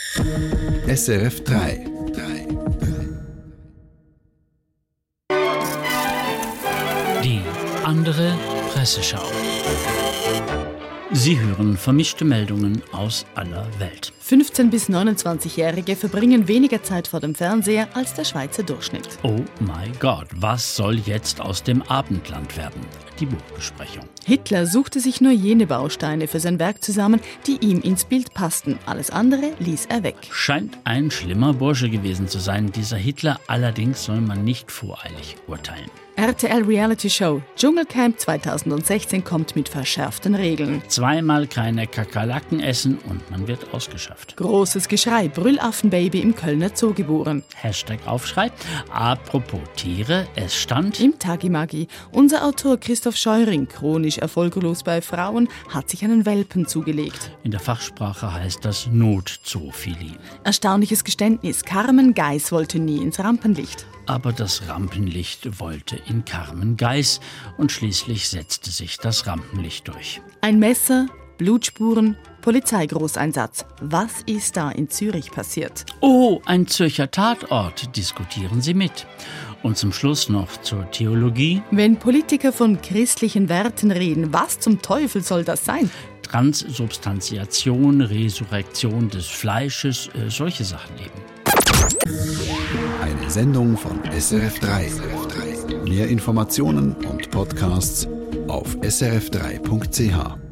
SRF 3. Die andere Presseschau. Sie hören vermischte Meldungen aus aller Welt. 15- bis 29-Jährige verbringen weniger Zeit vor dem Fernseher als der Schweizer Durchschnitt. Oh mein Gott, was soll jetzt aus dem Abendland werden? Die Buchbesprechung. Hitler suchte sich nur jene Bausteine für sein Werk zusammen, die ihm ins Bild passten. Alles andere ließ er weg. Scheint ein schlimmer Bursche gewesen zu sein, dieser Hitler. Allerdings soll man nicht voreilig urteilen. RTL Reality Show Dschungelcamp 2016 kommt mit verschärften Regeln. Zweimal keine Kakerlaken essen und man wird ausgeschafft. Großes Geschrei, Brüllaffenbaby im Kölner Zoo geboren. #Aufschrei. Apropos Tiere, es stand Im Tagimagi. Unser Autor Christoph Scheuring, chronisch erfolglos bei Frauen, hat sich einen Welpen zugelegt. In der Fachsprache heißt das Notzoophilie. Erstaunliches Geständnis, Carmen Geiss wollte nie ins Rampenlicht. Aber das Rampenlicht wollte in Carmen Geiss und schließlich setzte sich das Rampenlicht durch. Ein Messer, Blutspuren, Polizeigroßeinsatz. Was ist da in Zürich passiert? Oh, ein Zürcher Tatort, diskutieren Sie mit. Und zum Schluss noch zur Theologie. Wenn Politiker von christlichen Werten reden, was zum Teufel soll das sein? Transsubstantiation, Resurrektion des Fleisches, solche Sachen eben. Eine Sendung von SRF 3. Mehr Informationen und Podcasts auf srf3.ch.